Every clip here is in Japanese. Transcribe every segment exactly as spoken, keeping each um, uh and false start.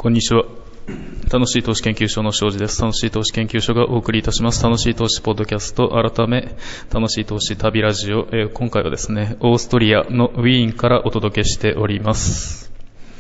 こんにちは。楽しい投資研究所の庄司です。楽しい投資研究所がお送りいたします。楽しい投資ポッドキャスト、改め、楽しい投資旅ラジオ、えー、今回はですね、オーストリアのウィーンからお届けしております。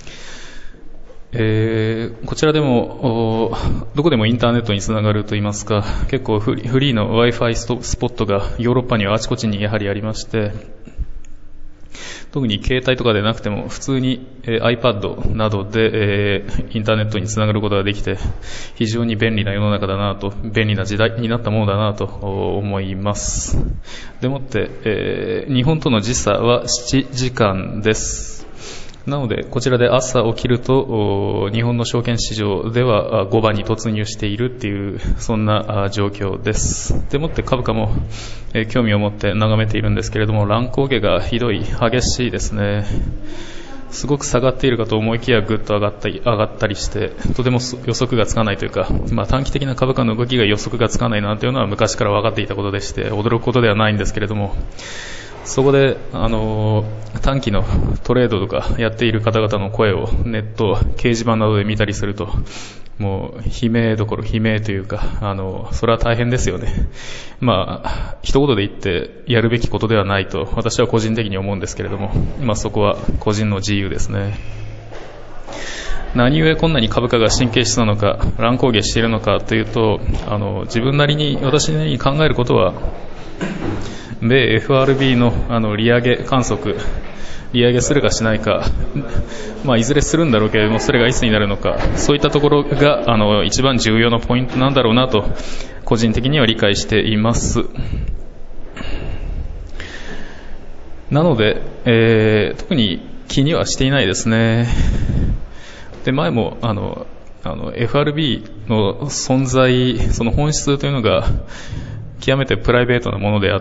えー、こちらでも、どこでもインターネットにつながるといいますか、結構フリーの Wi-Fi スポットがヨーロッパにはあちこちにやはりありまして、特に携帯とかでなくても普通に、えー、iPad などで、えー、インターネットにつながることができて非常に便利な世の中だなと、便利な時代になったものだなと思います。でもって、えー、日本との時差はななじかんです。なのでこちらで朝起きると日本の証券市場ではごばに突入しているっていうそんな状況です。でもって株価も興味を持って眺めているんですけれども、乱高下がひどい、激しいですね。すごく下がっているかと思いきやぐっと上がったり上がったりして、とても予測がつかないというか、まあ、短期的な株価の動きが予測がつかないなというのは昔から分かっていたことでして驚くことではないんですけれども、そこで、あのー、短期のトレードとかやっている方々の声をネット、掲示板などで見たりすると、もう悲鳴どころ悲鳴というか、あのー、それは大変ですよね。まあ、一言で言ってやるべきことではないと私は個人的に思うんですけれども、まあそこは個人の自由ですね。何故こんなに株価が神経質なのか、乱高下しているのかというと、あの、自分なりに、私なりに考えることは、米 エフアールビー の, あの利上げ観測、利上げするかしないか、まあ、いずれするんだろうけれども、それがいつになるのか、そういったところがあの一番重要なポイントなんだろうなと個人的には理解しています。なので、えー、特に気にはしていないですね。で、前もあのあの エフアールビー の存在、その本質というのが極めてプライベートなものであって、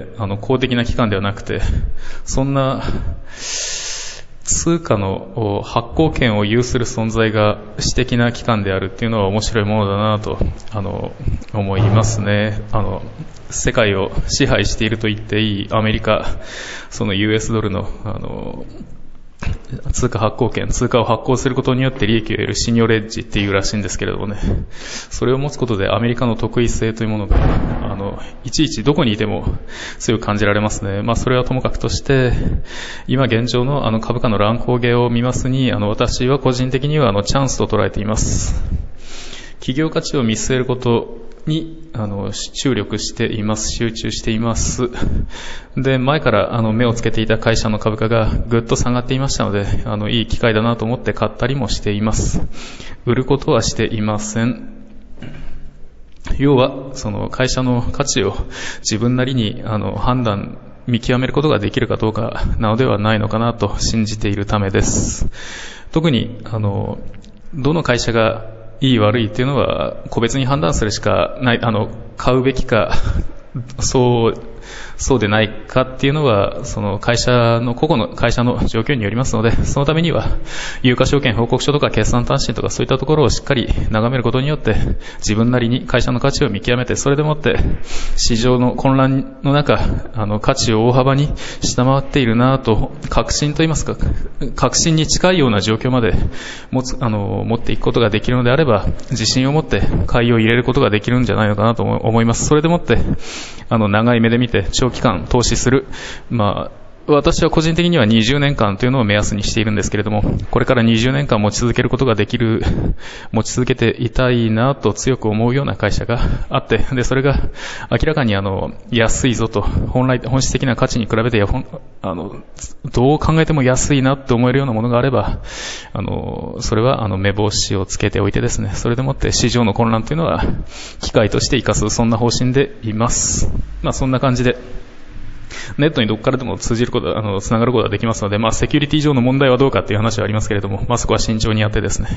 あの公的な機関ではなくて、そんな通貨の発行権を有する存在が私的な機関であるっていうのは面白いものだなとあの思いますね。あの世界を支配していると言っていいアメリカ、その ユーエス ドルのあの通貨発行権、通貨を発行することによって利益を得るシニョレッジっていうらしいんですけれどもね、それを持つことでアメリカの得意性というものがあのいちいちどこにいても強く感じられますね。まあそれはともかくとして、今現状のあの株価の乱高下を見ますに、あの私は個人的にはあのチャンスと捉えています。企業価値を見据えることにあの注力しています。集中しています。で、前からあの目をつけていた会社の株価がぐっと下がっていましたので、あのいい機会だなと思って買ったりもしています。売ることはしていません。要はその会社の価値を自分なりにあの判断見極めることができるかどうかなのではないのかなと信じているためです。特にあのどの会社がいい悪いっていうのは個別に判断するしかない。あの買うべきかそうそうでないかっていうのはその会社の個々の会社の状況によりますので、そのためには有価証券報告書とか決算単身とかそういったところをしっかり眺めることによって自分なりに会社の価値を見極めて、それでもって市場の混乱の中あの価値を大幅に下回っているなと確信といいますか、確信に近いような状況まで持つあの持っていくことができるのであれば、自信を持って買いを入れることができるんじゃないのかなと思います。それでもってあの長い目で見て長期間投資する、まあ私は個人的にはにじゅうねんかんというのを目安にしているんですけれども、これからにじゅうねんかん持ち続けることができる、持ち続けていたいなと強く思うような会社があって、でそれが明らかにあの安いぞと、本来本質的な価値に比べてあのどう考えても安いなと思えるようなものがあれば、あのそれはあの目星をつけておいてですね、それでもって市場の混乱というのは機会として生かす、そんな方針でいます。まあそんな感じでネットにどこからでも通じること、あの、つながることができますので、まあ、セキュリティ上の問題はどうかっていう話はありますけれども、まあ、そこは慎重にやってですね、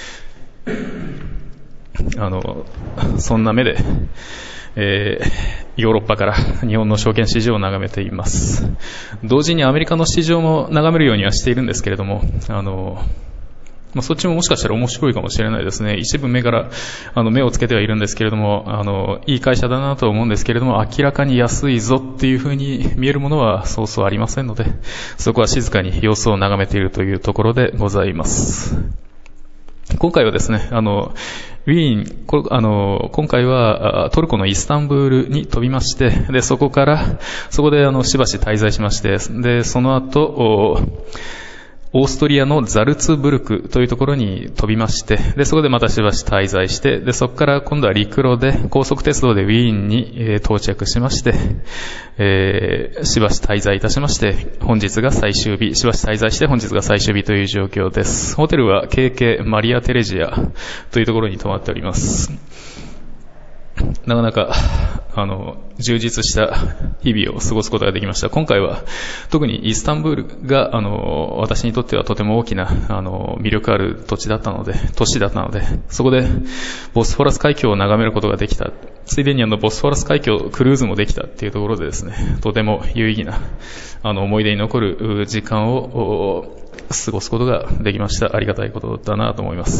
あの、そんな目で、えー、ヨーロッパから日本の証券市場を眺めています。同時にアメリカの市場も眺めるようにはしているんですけれども、あの、まあ、そっちももしかしたら面白いかもしれないですね。一部目からあの目をつけてはいるんですけれども、あのいい会社だなと思うんですけれども、明らかに安いぞっていう風に見えるものはそうそうありませんので、そこは静かに様子を眺めているというところでございます。 今回はですね、あの、ウィーン、こあの、今回はトルコのイスタンブールに飛びまして、で、そこから、そこであの、しばし滞在しまして、で、その後、オーストリアのザルツブルクというところに飛びまして、で、そこでまたしばし滞在して、で、そこから今度は陸路で、高速鉄道でウィーンに、えー、到着しまして、えー、しばし滞在いたしまして、本日が最終日、しばし滞在して本日が最終日という状況です。ホテルは ケーケー マリア・テレジアというところに泊まっております。なかなか、あの、充実した日々を過ごすことができました。今回は、特にイスタンブールが、あの、私にとってはとても大きな、あの、魅力ある土地だったので、都市だったので、そこで、ボスフォラス海峡を眺めることができた。ついでにあの、ボスフォラス海峡クルーズもできたっていうところでですね、とても有意義な、あの、思い出に残る時間を過ごすことができました。ありがたいことだなと思います。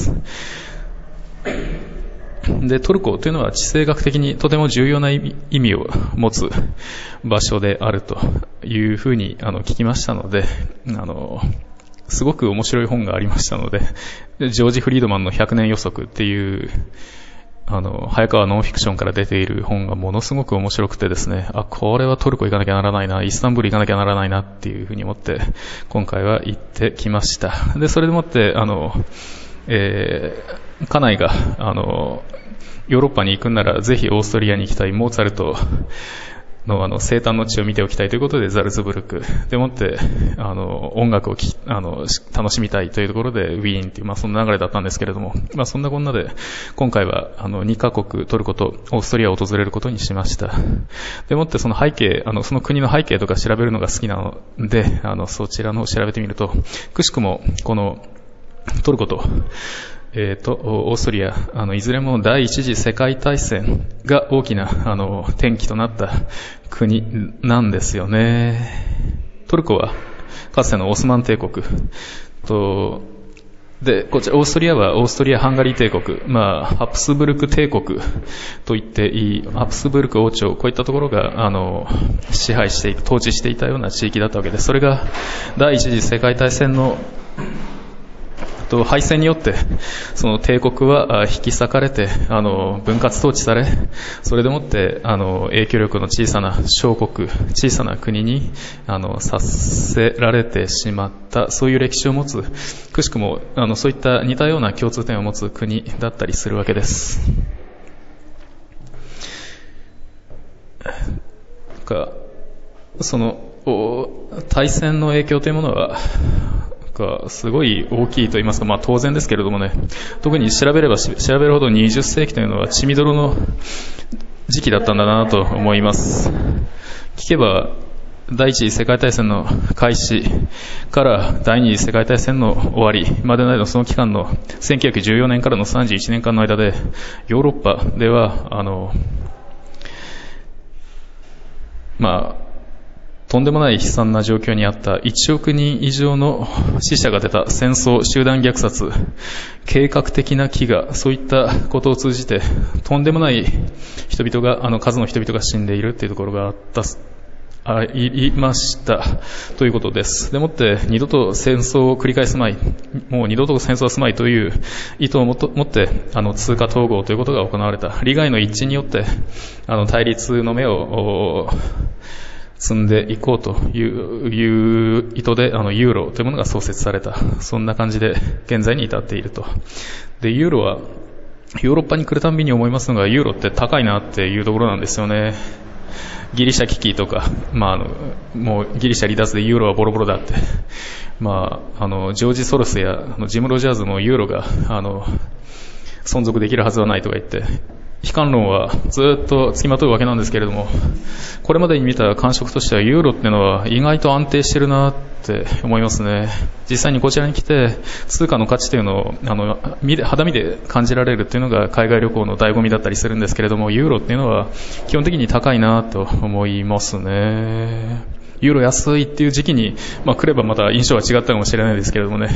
で、トルコというのは地政学的にとても重要な意味、意味を持つ場所であるというふうにあの聞きましたので、あの、すごく面白い本がありましたので、ジョージ・フリードマンのひゃくねん予測っていう、あの、早川ノンフィクションから出ている本がものすごく面白くてですね、あ、これはトルコ行かなきゃならないな、イスタンブール行かなきゃならないなっていうふうに思って、今回は行ってきました。で、それでもって、あの、えー、家内が、あの、ヨーロッパに行くんならぜひオーストリアに行きたい、モーツァルトのあの生誕の地を見ておきたいということでザルツブルクでもってあの音楽をきあの楽しみたいというところでウィーンという、まあ、そんな流れだったんですけれども、まあ、そんなこんなで今回はあのにカ国トルコとオーストリアを訪れることにしました。でもってその背景あのその国の背景とか調べるのが好きなのであのそちらのを調べてみるとくしくもこのトルコとえっと、オーストリア、あの、いずれも第一次世界大戦が大きな、あの、転機となった国なんですよね。トルコは、かつてのオスマン帝国と、で、こちら、オーストリアはオーストリア・ハンガリー帝国、まあ、ハプスブルク帝国と言っていい、ハプスブルク王朝、こういったところが、あの、支配していく、統治していたような地域だったわけです。それが、第一次世界大戦の、敗戦によってその帝国は引き裂かれてあの分割統治され、それでもってあの影響力の小さな小国、小さな国にあのさせられてしまった、そういう歴史を持つ、くしくもあのそういった似たような共通点を持つ国だったりするわけです。かその大戦の影響というものはがすごい大きいと言いますか、まあ当然ですけれどもね、特に調べれば調べるほどにじゅっせいきというのは血みどろの時期だったんだなと思います。聞けば第一次世界大戦の開始から第二次世界大戦の終わりまでの間、その期間のせんきゅうひゃくじゅうよねんからのさんじゅういちねんかんの間でヨーロッパではあのまあとんでもない悲惨な状況にあったいちおくにん以上の死者が出た戦争、集団虐殺、計画的な飢餓、そういったことを通じてとんでもない人々が、あの数の人々が死んでいるというところがあった、あいましたということです。でもって二度と戦争を繰り返すまい、もう二度と戦争はすまいという意図をもってあの通貨統合ということが行われた。利害の一致によってあの対立の目を積んでいこうという、いう意図であのユーロというものが創設された。そんな感じで現在に至っていると。で、ユーロはヨーロッパに来るたんびに思いますのが、ユーロって高いなっていうところなんですよね。ギリシャ危機とか、まあ、あのもうギリシャ離脱でユーロはボロボロだって、まあ、あのジョージ・ソロスやあのジム・ロジャーズもユーロがあの存続できるはずはないとか言って悲観論はずっと付きまとうわけなんですけれども、これまでに見た感触としてはユーロっていうのは意外と安定してるなって思いますね。実際にこちらに来て通貨の価値というのをあの肌身で感じられるっていうのが海外旅行の醍醐味だったりするんですけれども、ユーロっていうのは基本的に高いなと思いますね。ユーロ安いっていう時期に、まあ、来ればまた印象は違ったかもしれないですけれどもね、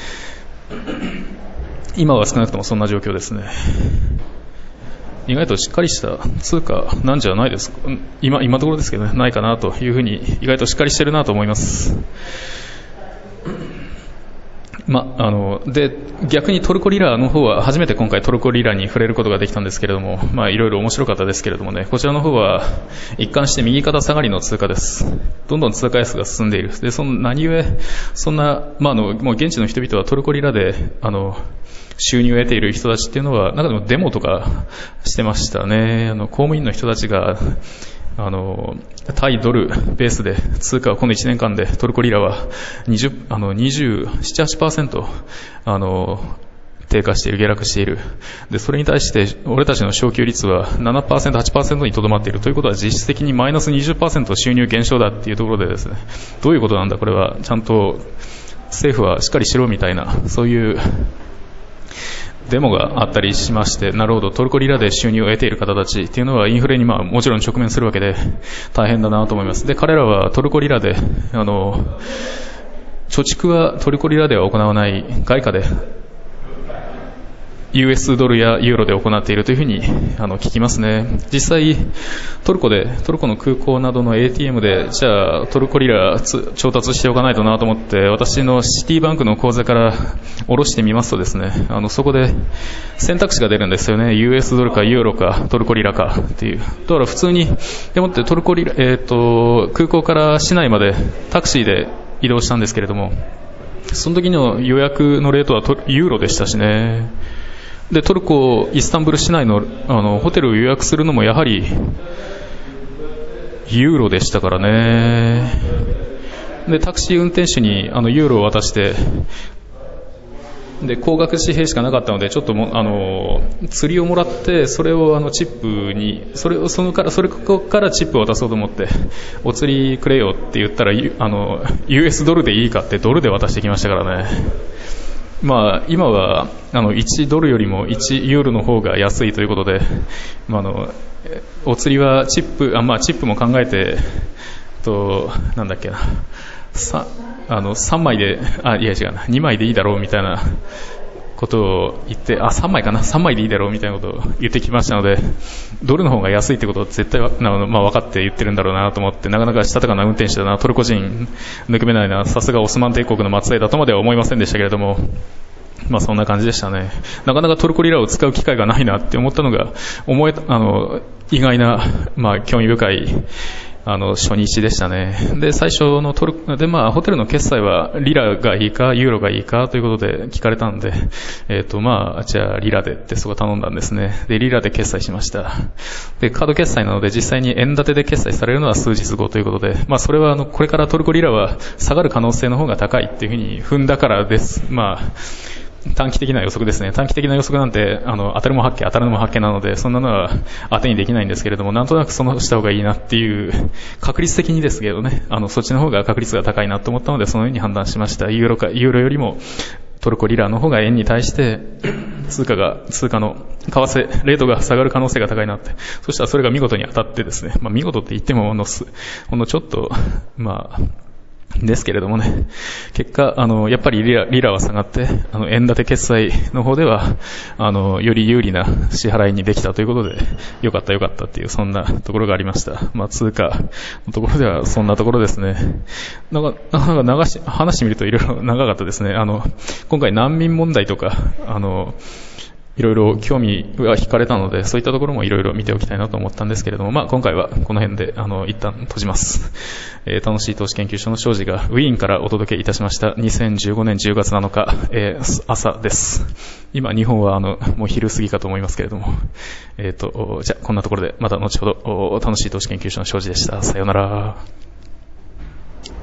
今は少なくともそんな状況ですね。意外としっかりした通貨なんじゃないですか、今、今のところですけどね、ないかなというふうに意外としっかりしてるなと思います。 ま、あの、で、逆にトルコリラの方は、初めて今回トルコリラに触れることができたんですけれども、まあ、いろいろ面白かったですけれどもね、こちらの方は、一貫して右肩下がりの通貨です。どんどん通貨安が進んでいる。で、その何故、そんな、まあ、あの、もう現地の人々はトルコリラで、あの、収入を得ている人たちっていうのは、中でもデモとかしてましたね。あの、公務員の人たちが、あの、対ドルベースで通貨はこのいちねんかんでトルコリラは20、あの、にじゅうなな、はちパーセント、あの、低下している、下落している。で、それに対して俺たちの昇給率は ななパーセント、はちパーセント にとどまっているということは実質的にマイナス にじゅっパーセント 収入減少だっていうところでですね、どういうことなんだこれは、ちゃんと政府はしっかりしろみたいな、そういうデモがあったりしまして、なるほど、トルコリラで収入を得ている方たちっていうのはインフレにまあもちろん直面するわけで大変だなと思います。で、彼らはトルコリラで、あの、貯蓄はトルコリラでは行わない外貨で、ユーエス ドルやユーロで行っているというふうにあの聞きますね。実際トルコでトルコの空港などの エーティーエム でじゃあトルコリラ調達しておかないとなと思って私のシティバンクの口座から下ろしてみますとですね、あのそこで選択肢が出るんですよね。 ユーエス ドルかユーロかトルコリラかっていう。だから普通にでもってトルコリラ、えー、と空港から市内までタクシーで移動したんですけれども、その時の予約のレートはユーロでしたしね。でトルコイスタンブール市内 の, あのホテルを予約するのもやはりユーロでしたからね。でタクシー運転手にあのユーロを渡して、で高額紙幣しかなかったのでちょっともあの釣りをもらって、それをあのチップにそれをそのからそれこからチップを渡そうと思って、お釣りくれよって言ったらあの ユーエス ドルでいいかってドルで渡してきましたからね。まあ、今はあのいちドルよりもいちユーロの方が安いということで、まあ、あのお釣りはチップ、あ、まあ、チップも考えてとなんだっけなさあのさんまいであいや違うなにまいでいいだろうみたいなことを言って、あさんまいかなさんまいでいいだろうみたいなことを言ってきましたので、ドルの方が安いってことを絶対な、まあ、分かって言ってるんだろうなと思って、なかなかしたたかな運転手だな、トルコ人抜け目ないな、さすがオスマン帝国の末裔だとまでは思いませんでしたけれども、まあそんな感じでしたね。なかなかトルコリラを使う機会がないなって思ったのが思えあの意外な、まあ、興味深いあの初日でしたね。で最初のトルで、まあ、ホテルの決済はリラがいいかユーロがいいかということで聞かれたんで、えっとまあじゃあリラでってそこ頼んだんですね。でリラで決済しました。でカード決済なので実際に円建てで決済されるのは数日後ということで、まあそれはあのこれからトルコリラは下がる可能性の方が高いっていうふうに踏んだからです。まあ短期的な予測ですね。短期的な予測なんてあの当たるも八卦当たるのも八卦なので、そんなのは当てにできないんですけれども、なんとなくそのした方がいいなっていう、確率的にですけどね、あのそっちの方が確率が高いなと思ったのでそのように判断しました。ユーロかユーロよりもトルコリラの方が円に対して通貨が通貨の為替レートが下がる可能性が高いなって、そしたらそれが見事に当たってですね、まあ見事って言ってもほんのほんのちょっとまあですけれどもね、結果あのやっぱりリラ、リラは下がって、あの円建て決済の方ではあのより有利な支払いにできたということで、よかったよかったっていうそんなところがありました。まあ通貨のところではそんなところですね。なんかなんか流し話してみるといろいろ長かったですね。あの今回難民問題とかあのいろいろ興味が惹かれたので、そういったところもいろいろ見ておきたいなと思ったんですけれども、まあ今回はこの辺であの一旦閉じます。えー、楽しい投資研究所の庄司がウィーンからお届けいたしましたにせんじゅうごねんじゅうがつなのか、えー、朝です。今日本はあのもう昼過ぎかと思いますけれども、えっとじゃあこんなところでまた後ほど楽しい投資研究所の庄司でした。さようなら。